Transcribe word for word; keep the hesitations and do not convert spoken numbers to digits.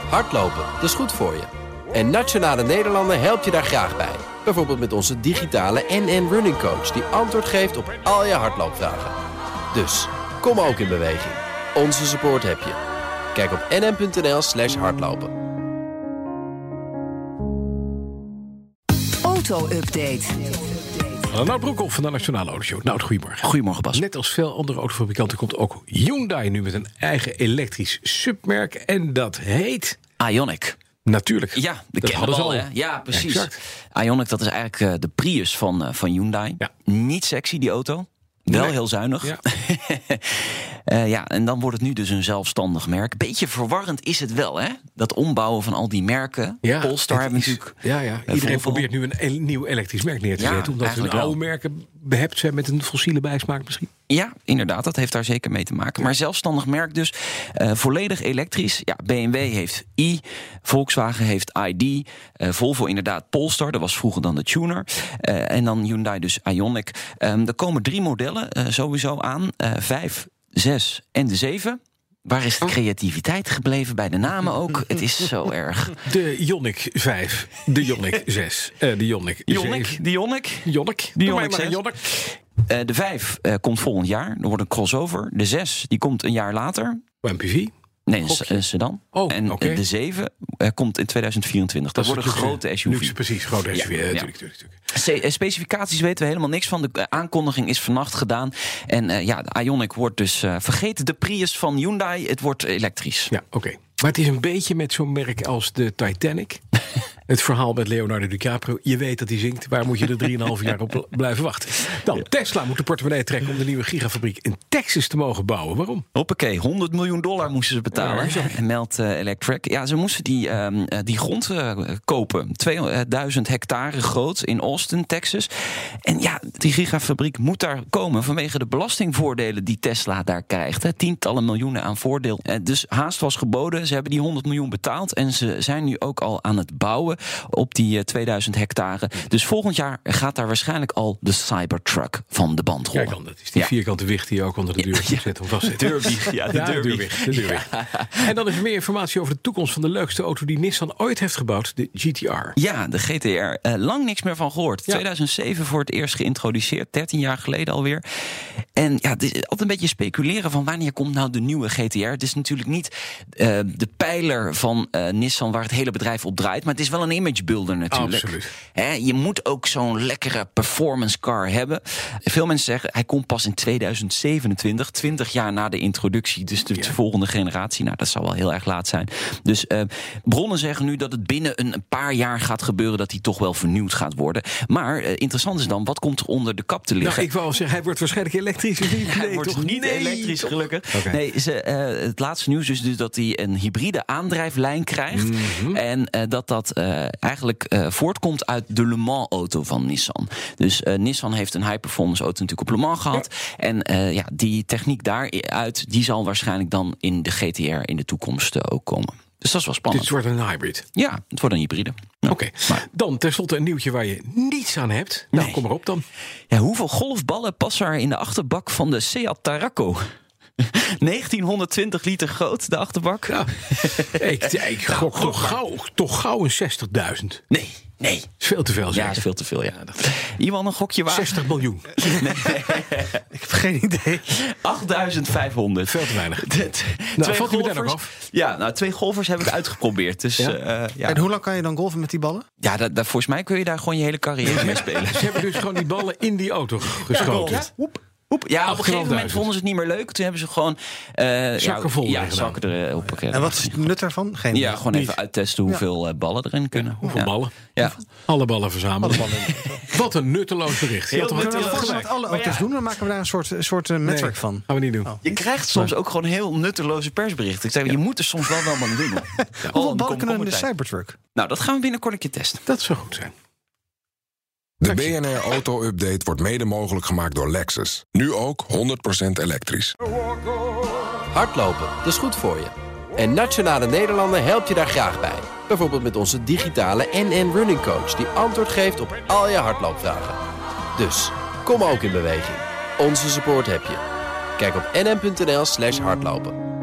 Hardlopen, dat is goed voor je. En Nationale Nederlanden helpt je daar graag bij. Bijvoorbeeld met onze digitale N N Running Coach... die antwoord geeft op al je hardloopvragen. Dus, kom ook in beweging. Onze support heb je. Kijk op nn.nl slash hardlopen. Auto-update. Nout Broekhoff van de Nationale Autoshow. Nout, goedemorgen. Goedemorgen, Bas. Net als veel andere autofabrikanten komt ook Hyundai nu met een eigen elektrisch submerk. En dat heet... Ioniq. Natuurlijk. Ja, de dat hadden ze al. Hè? Ja, precies. Exact. Ioniq, dat is eigenlijk uh, de Prius van, uh, van Hyundai. Ja. Niet sexy, die auto. Wel Nee. heel zuinig. Ja. uh, ja, en dan wordt het nu dus een zelfstandig merk. Beetje verwarrend is het wel, hè? Dat ombouwen van al die merken. Ja, Polestar het hebben is- natuurlijk... Ja, ja. uh, Iedereen Volvo. probeert nu een el- nieuw elektrisch merk neer te Ja, zetten. Omdat hun eigenlijk oude wel. merken behept zijn met een fossiele bijsmaak misschien. Ja, inderdaad, dat heeft daar zeker mee te maken. Maar zelfstandig merk dus, uh, volledig elektrisch. Ja, B M W heeft i, Volkswagen heeft I D, uh, Volvo inderdaad Polestar, dat was vroeger dan de Tuner. Uh, en dan Hyundai dus Ioniq. Um, er komen drie modellen uh, sowieso aan, uh, vijf, zes en de zeven. Waar is de creativiteit gebleven bij de namen ook? Het is zo erg. De Ioniq vijf, de Ioniq zes, uh, de Ioniq Ioniq, zeven. de Ioniq. Ioniq, De Doe mij Ioniq maar een zes. Ioniq. Uh, de vijf uh, komt volgend jaar, er wordt een crossover. De zes, die komt een jaar later. M P V. Nee, een Gokje. s- een sedan. Oh, en oké. de zeven uh, komt in tweeduizend vierentwintig. Dat, wordt een is natuurlijk grote S U V. Luxe, precies, grote S U V. Ja, Ja, ja. natuurlijk, natuurlijk, natuurlijk. C- eh, specificaties weten we helemaal niks van. De eh, aankondiging is vannacht gedaan. En uh, ja, de Ioniq wordt dus... Uh, vergeet de Prius van Hyundai, het wordt elektrisch. Ja, oké. Maar het is een beetje met zo'n merk als de Titanic. Het verhaal met Leonardo DiCaprio. Je weet dat hij zingt. Waar moet je er drieënhalf jaar op blijven wachten? Dan, Tesla moet de portemonnee trekken om de nieuwe gigafabriek in Texas te mogen bouwen. Waarom? Hoppakee, honderd miljoen dollar moesten ze betalen. Ja, Ja, meldt uh, Electric. Ja, ze moesten die, um, uh, die grond uh, kopen. tweeduizend hectare groot in Austin, Texas. En ja, die gigafabriek moet daar komen vanwege de belastingvoordelen die Tesla daar krijgt. Hè. Tientallen miljoenen aan voordeel. Uh, dus haast was geboden. Ze hebben die honderd miljoen betaald. En ze zijn nu ook al aan het bouwen op die uh, tweeduizend hectare. Dus volgend jaar gaat daar waarschijnlijk al de Cybertruck van de band rollen. Kijk dan, dat is die Ja. vierkante wicht die je ook onder de deur Ja. zet om vast te zetten. Deurwieg, ja, de Ja, de deurwieg. deurwicht, de deurwicht. En dan is er meer informatie over de toekomst van de leukste auto die Nissan ooit heeft gebouwd, de G T R. Ja, de G T R. Uh, lang niks meer van gehoord. Ja. tweeduizend zeven voor het eerst geïntroduceerd. dertien jaar geleden alweer. En ja, het is altijd een beetje speculeren van wanneer komt nou de nieuwe G T R. Het is natuurlijk niet uh, de pijler van uh, Nissan waar het hele bedrijf op draait. Maar het is wel een imagebuilder natuurlijk. Absoluut. Hè, je moet ook zo'n lekkere performance car hebben. Veel mensen zeggen hij komt pas in tweeduizend zevenentwintig. twintig jaar na de introductie. Dus de Ja. volgende generatie. Nou, dat zal wel heel erg laat zijn. Dus uh, bronnen zeggen nu dat het binnen een paar jaar gaat gebeuren dat hij toch wel vernieuwd gaat worden. Maar uh, interessant is dan, wat komt er onder de kap te liggen? Nou, ik wou al zeggen, hij wordt waarschijnlijk elektrisch. of niet? Hij Nee, wordt toch? niet Nee, elektrisch, toch? gelukkig. Oké. Nee, ze, uh, het laatste nieuws is dus dat hij een hybride aandrijflijn krijgt. Mhm. En uh, dat dat uh, eigenlijk uh, voortkomt uit de Le Mans-auto van Nissan. Dus uh, Nissan heeft een high-performance auto natuurlijk op Le Mans gehad. Ja. En uh, ja, die techniek daaruit, die zal waarschijnlijk dan in de G T R in de toekomst uh, ook komen. Dus dat is wel spannend. Dit wordt een hybrid. Ja, het wordt een hybride. Ja. Oké, Maar- dan tenslotte een nieuwtje waar je niets aan hebt. Nou, Nee. kom maar op dan. Ja, hoeveel golfballen passen er in de achterbak van de Seat Tarraco? negentienhonderdtwintig liter groot, de achterbak. Ja. ik ik gok toch gauw, toch gauw een zestigduizend. Nee, nee. Is veel te veel, Ja, zeg. is veel te veel, ja. Iemand een gokje wagen? zestig miljoen. Ik heb geen idee. achtduizend vijfhonderd. Veel te weinig. De- t- Nou, twee valt u meteen golfers. nog af? Ja, nou, twee golfers heb ik uitgeprobeerd. Dus Ja? ja, ja. En hoe lang kan je dan golfen met die ballen? ja dat, dat, volgens mij kun je daar gewoon je hele carrière mee spelen. Ze hebben dus gewoon die ballen in die auto geschoten. Ja, hoep, hoep. Ja, op een gegeven moment achtenhalfduizend. vonden ze het niet meer leuk. Toen hebben ze gewoon uh, Zakken vol ja, gedaan. zakken erop. En wat is het nut daarvan? Geen Ja, gewoon Niet. even uittesten hoeveel uh, ballen erin kunnen. Hoeveel ja. ballen? Ja. Alle ballen verzamelen. Wat een nutteloos bericht. Je had toch Heel wel nutteloos. gelijk. Met alle auto's doen, dan maken we daar een soort, soort uh, netwerk Nee, van. gaan we niet doen. Oh. Je krijgt soms ook gewoon heel nutteloze persberichten. Ik zeg, je moet er soms wel wel aan doen. Hoor. Ja. Hoeveel ballen kunnen in de Cybertruck? Nou, dat gaan we binnenkort een keer testen. Dat zou goed zijn. De B N R Auto Update wordt mede mogelijk gemaakt door Lexus. Nu ook honderd procent elektrisch. Hardlopen, dat is goed voor je. En Nationale Nederlanden helpt je daar graag bij. Bijvoorbeeld met onze digitale N N Running Coach... die antwoord geeft op al je hardloopvragen. Dus, kom ook in beweging. Onze support heb je. Kijk op nn.nl slash hardlopen.